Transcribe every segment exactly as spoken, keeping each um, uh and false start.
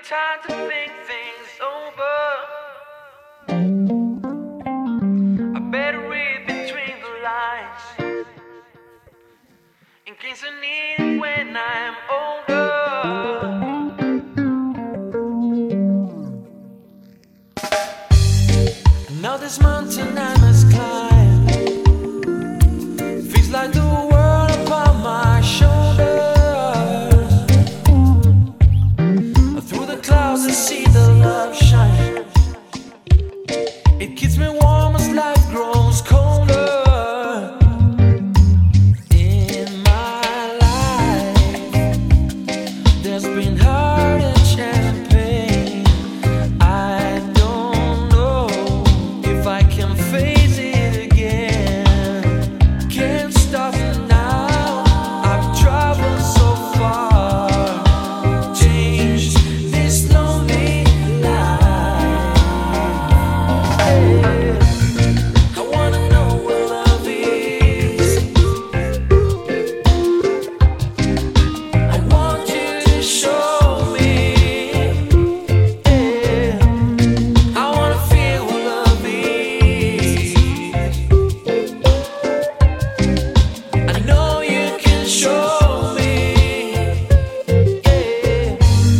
time to think things over. I better read between the lines in case I need it when I'm older. Now this mountain I must climb feels like the world upon my shoulders. Through the clouds I see the love shine. It keeps me warm as life grows colder. In my life there's been heartache and pain. I don't know if I can face it again. Can't stop now, I've traveled so far. Changed this lonely life. Hey, I wanna know what love is. I want you to show me. Yeah, I wanna feel what love is. I know you can show me. Yeah,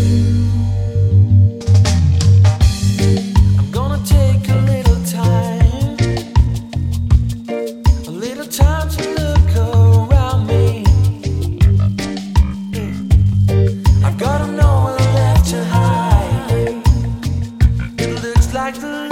I'm gonna take a little time, a little time to look around me. Yeah, I've got no one left to hide. It looks like the